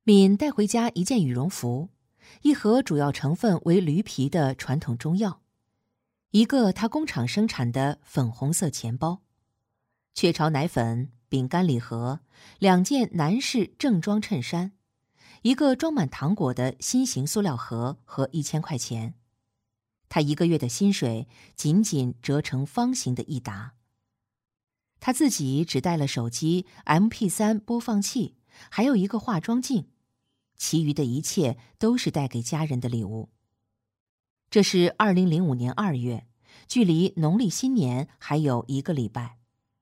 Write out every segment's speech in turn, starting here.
敏带回家一件羽绒服，一盒主要成分为驴皮的传统中药，一个他工厂生产的粉红色钱包，雀巢奶粉、饼干礼盒，2件男士正装衬衫，一个装满糖果的新型塑料盒和1000块钱。他1个月的薪水仅仅折成方形的一沓。他自己只带了手机、MP3 播放器，还有一个化妆镜，其余的一切都是带给家人的礼物。这是2005年2月，距离农历新年还有1个礼拜。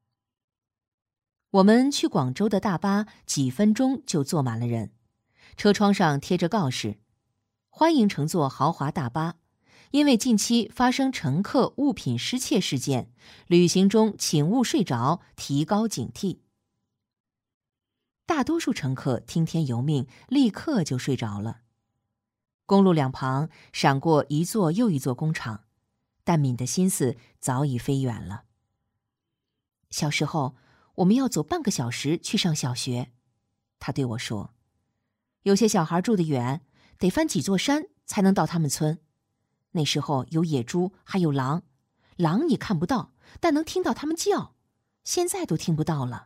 我们去广州的大巴几分钟就坐满了人，车窗上贴着告示：欢迎乘坐豪华大巴，因为近期发生乘客物品失窃事件，旅行中请勿睡着，提高警惕。大多数乘客听天由命，立刻就睡着了。公路两旁闪过一座又一座工厂，但敏的心思早已飞远了。小时候，我们要走半个小时去上小学，他对我说，有些小孩住得远，得翻几座山才能到他们村。那时候有野猪，还有狼，狼你看不到，但能听到它们叫，现在都听不到了。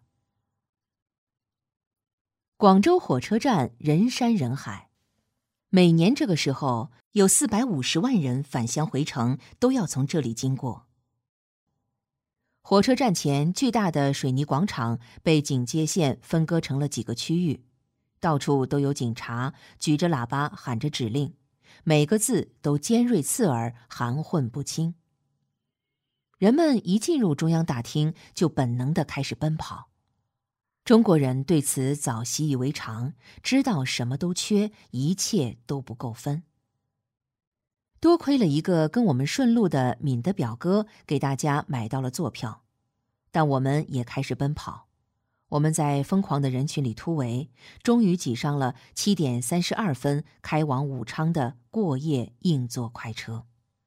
广州火车站人山人海，每年这个时候有450万人返乡回城，都要从这里经过。火车站前巨大的水泥广场被警戒线分割成了几个区域，到处都有警察举着喇叭喊着指令，每个字都尖锐刺耳，含混不清。人们一进入中央大厅，就本能地开始奔跑。中国人对此早习以为常，知道什么都缺，一切都不够分。多亏了一个跟我们顺路的敏的表哥给大家买到了坐票，但我们也开始奔跑。我们在疯狂的人群里突围，终于挤上了7点32分开往武昌的过夜硬座快车。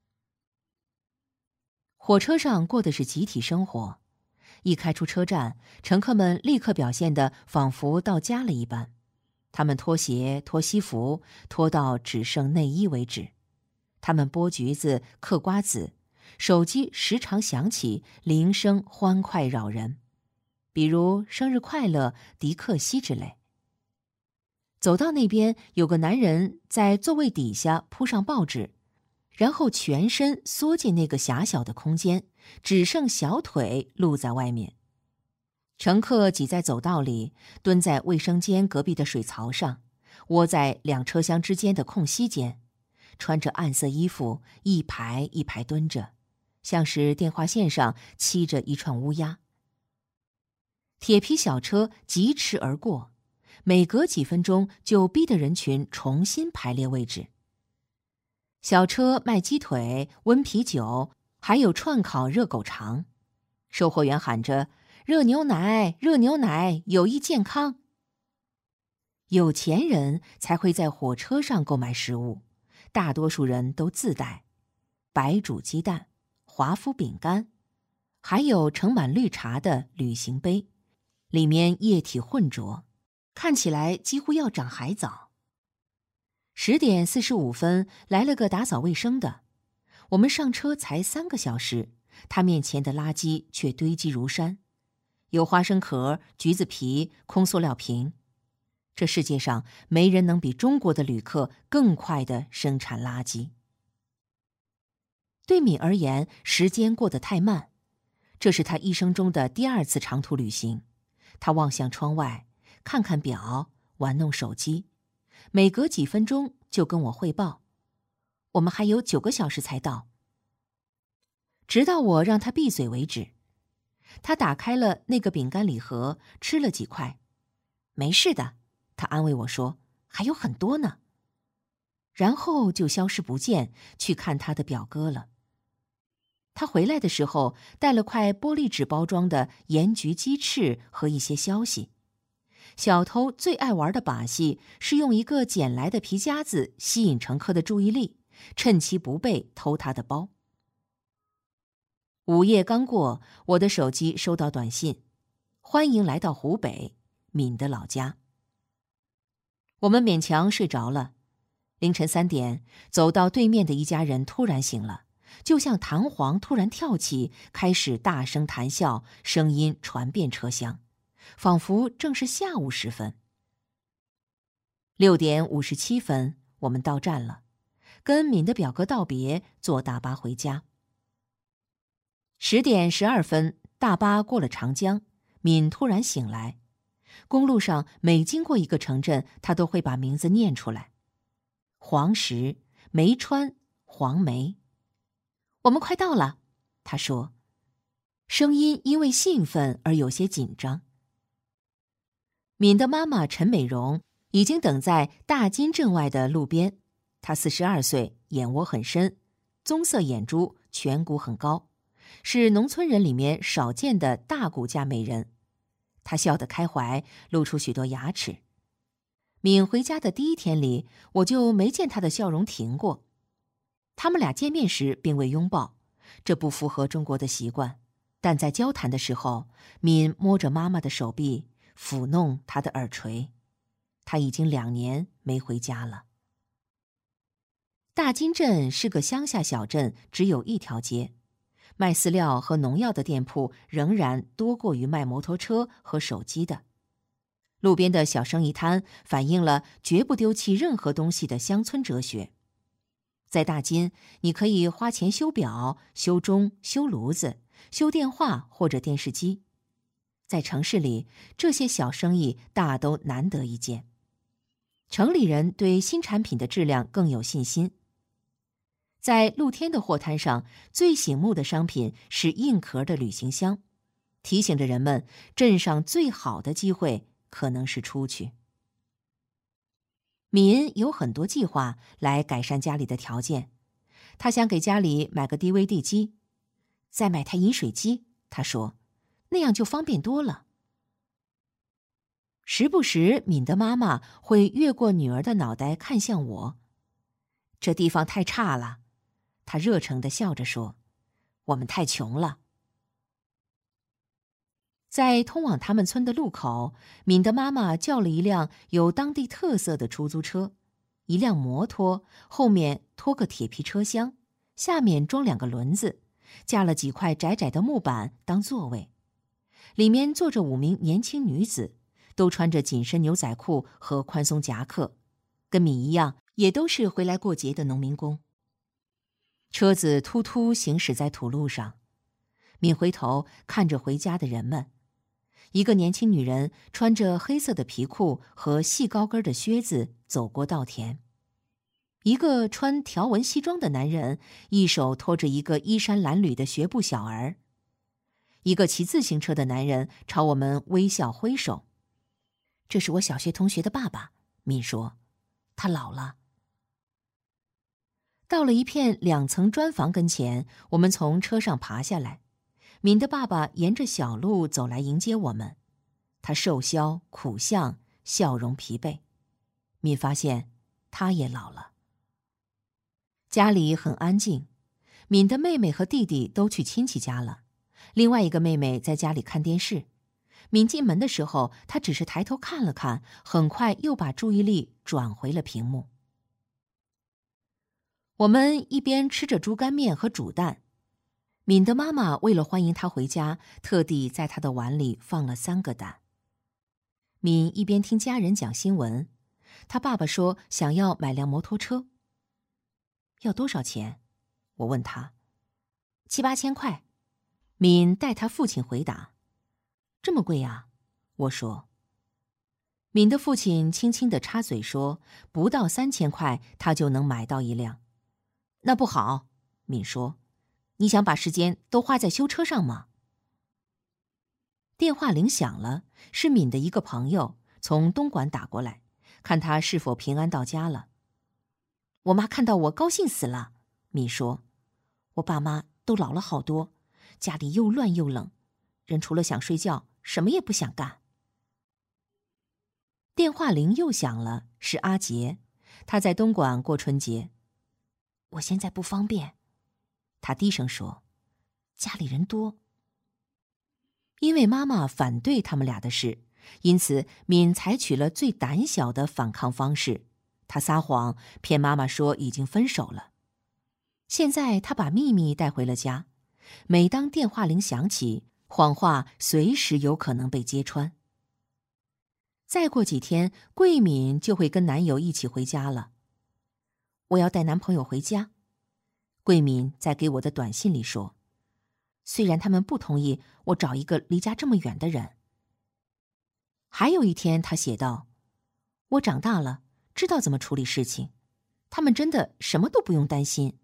火车上过的是集体生活，一开出车站，乘客们立刻表现得仿佛到家了一般。他们脱鞋、脱西服，脱到只剩内衣为止。他们剥橘子、嗑瓜子，手机时常响起，铃声欢快扰人，比如生日快乐、迪克西之类。走到那边，有个男人在座位底下铺上报纸，然后全身缩进那个狭小的空间，只剩小腿露在外面。乘客挤在走道里，蹲在卫生间隔壁的水槽上，窝在2车厢之间的空隙间，穿着暗色衣服，一排一排蹲着，像是电话线上栖着一串乌鸦。铁皮小车疾驰而过，每隔几分钟就逼得人群重新排列位置。小车卖鸡腿、温啤酒，还有串烤热狗肠。售货员喊着热牛奶，热牛奶，有益健康。有钱人才会在火车上购买食物，大多数人都自带白煮鸡蛋、华夫饼干，还有盛满绿茶的旅行杯，里面液体浑浊，看起来几乎要长海藻。10点45分来了个打扫卫生的，我们上车才3个小时，他面前的垃圾却堆积如山，有花生壳、橘子皮、空塑料瓶。这世界上没人能比中国的旅客更快地生产垃圾。对敏而言，时间过得太慢，这是他一生中的第2次长途旅行。他望向窗外，看看表，玩弄手机，每隔几分钟就跟我汇报，我们还有9个小时才到。直到我让他闭嘴为止。他打开了那个饼干礼盒，吃了几块。没事的，他安慰我说，还有很多呢。然后就消失不见，去看他的表哥了。他回来的时候带了块玻璃纸包装的盐焗鸡翅和一些消息。小偷最爱玩的把戏是用一个捡来的皮夹子吸引乘客的注意力，趁其不备偷他的包。午夜刚过，我的手机收到短信，欢迎来到湖北，敏的老家。 我们勉强睡着了。凌晨3点，走到对面的一家人突然醒了，就像弹簧突然跳起，开始大声谈笑，声音传遍车厢，仿佛正是下午时分。6点57分，我们到站了，跟敏的表哥道别，坐大巴回家。10点12分，大巴过了长江，敏突然醒来。公路上每经过一个城镇，他都会把名字念出来：黄石、梅川、黄梅。我们快到了，他说，声音因为兴奋而有些紧张。敏的妈妈陈美荣已经等在大金镇外的路边，她42岁，眼窝很深，棕色眼珠，颧骨很高，是农村人里面少见的大骨架美人。她笑得开怀，露出许多牙齿。敏回家的第1天里，我就没见她的笑容停过。他们俩见面时并未拥抱，这不符合中国的习惯，但在交谈的时候，敏摸着妈妈的手臂，抚弄她的耳垂。她已经2年没回家了。大金镇是个乡下小镇，只有一条街，卖饲料和农药的店铺仍然多过于卖摩托车和手机的。路边的小生意摊反映了绝不丢弃任何东西的乡村哲学。在大金，你可以花钱修表、修钟、修炉子、修电话或者电视机。在城市里，这些小生意大都难得一见。城里人对新产品的质量更有信心。在露天的货摊上，最醒目的商品是硬壳的旅行箱，提醒着人们镇上最好的机会可能是出去。敏有很多计划来改善家里的条件，他想给家里买个 DVD 机，再买台饮水机，他说，那样就方便多了。时不时，敏的妈妈会越过女儿的脑袋看向我。这地方太差了，她热诚地笑着说，我们太穷了。在通往他们村的路口，敏的妈妈叫了一辆有当地特色的出租车，一辆摩托，后面拖个铁皮车厢，下面装2个轮子，架了几块窄窄的木板当座位。里面坐着5名年轻女子，都穿着紧身牛仔裤和宽松夹克，跟敏一样，也都是回来过节的农民工。车子突突行驶在土路上，敏回头看着回家的人们。一个年轻女人穿着黑色的皮裤和细高跟的靴子走过稻田。一个穿条纹西装的男人一手拖着一个衣衫褴褛的学步小儿。一个骑自行车的男人朝我们微笑挥手。这是我小学同学的爸爸，敏说，他老了。到了一片2层砖房跟前，我们从车上爬下来。敏的爸爸沿着小路走来迎接我们，他瘦削、苦相，笑容疲惫。敏发现他也老了。家里很安静，敏的妹妹和弟弟都去亲戚家了，另外一个妹妹在家里看电视。敏进门的时候，她只是抬头看了看，很快又把注意力转回了屏幕。我们一边吃着猪肝面和煮蛋。敏的妈妈为了欢迎她回家，特地在她的碗里放了3个蛋。敏一边听家人讲新闻，她爸爸说想要买辆摩托车。要多少钱？我问他。7、8千块。敏代他父亲回答。这么贵呀？我说。敏的父亲轻轻地插嘴说，不到3千块他就能买到一辆。那不好，敏说，你想把时间都花在修车上吗？电话铃响了，是敏的一个朋友从东莞打过来，看他是否平安到家了。我妈看到我高兴死了，敏说，我爸妈都老了好多，家里又乱又冷，人除了想睡觉，什么也不想干。电话铃又响了，是阿杰，他在东莞过春节。我现在不方便，他低声说，家里人多。因为妈妈反对他们俩的事， 因此敏采取了最胆小的反抗方式，她撒谎骗妈妈说已经分手了。现在她把秘密带回了家，每当电话铃响起，谎话随时有可能被揭穿。再过几天，桂敏就会跟男友一起回家了。我要带男朋友回家。桂敏在给我的短信里说，虽然他们不同意我找一个离家这么远的人。还有一天，她写道，我长大了，知道怎么处理事情，他们真的什么都不用担心。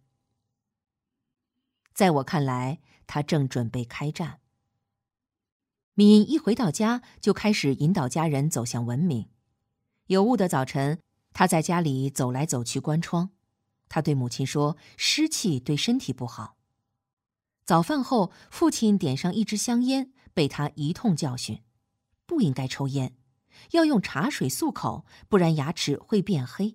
在我看来，她正准备开战。敏一回到家就开始引导家人走向文明。有雾的早晨，她在家里走来走去关窗。她对母亲说，湿气对身体不好。早饭后，父亲点上一支香烟，被她一通教训，不应该抽烟，要用茶水漱口，不然牙齿会变黑。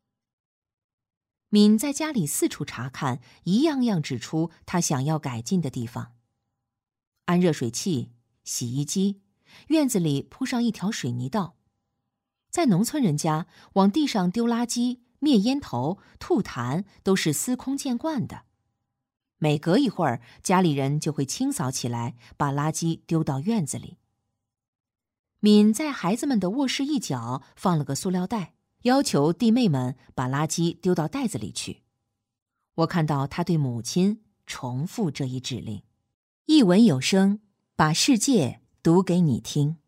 敏在家里四处查看，一样样指出她想要改进的地方。安热水器、洗衣机，院子里铺上一条水泥道。在农村人家，往地上丢垃圾、灭烟头、吐痰都是司空见惯的。每隔一会儿，家里人就会清扫起来，把垃圾丢到院子里。敏在孩子们的卧室一角放了个塑料袋，要求弟妹们把垃圾丢到袋子里去。我看到他对母亲重复这一指令。一文有声，把世界读给你听。